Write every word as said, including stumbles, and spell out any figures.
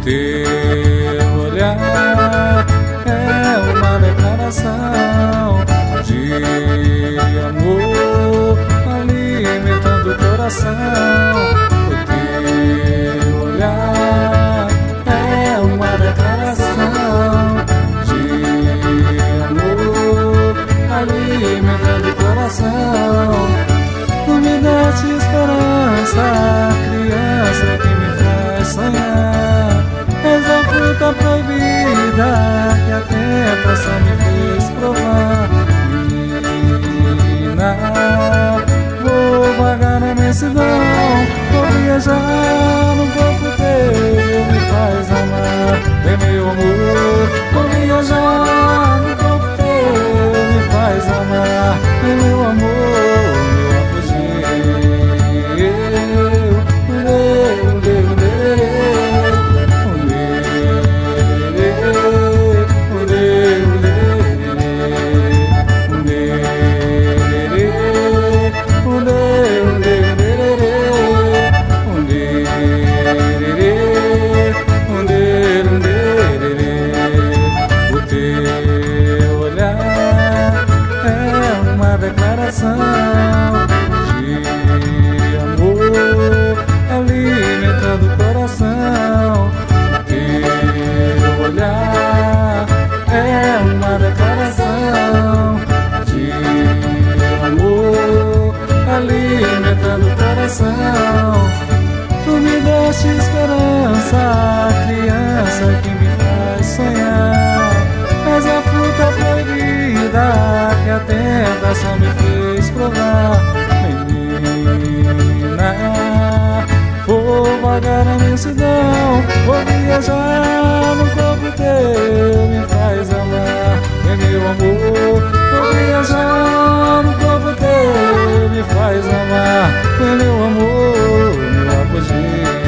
teu olhar é uma declaração de amor, alimentando o coração. O teu olhar é uma declaração de amor, alimentando o coração. Tu me deste esperança, criança que me faz sonhar. És a fruta proibida que a tentação me fez provar. Menina, vou vagar na imensidão, vou viajar no corpo teu, me faz amar. Vem meu amor, vou viajar no corpo teu, me faz amar. Vem meu amor, meu apogeu. Declaração de amor, alimentando o coração. Teu olhar é uma declaração de amor, alimentando o coração. Tu me deste esperança, criança que me faz sonhar. És a fruta proibida que a tentação me fez provar. Menina, vou vagar na imensidão, vou viajar no corpo teu, me faz amar. Vem meu amor, vou viajar no corpo teu, me faz amar. Vem meu amor, meu apogeu.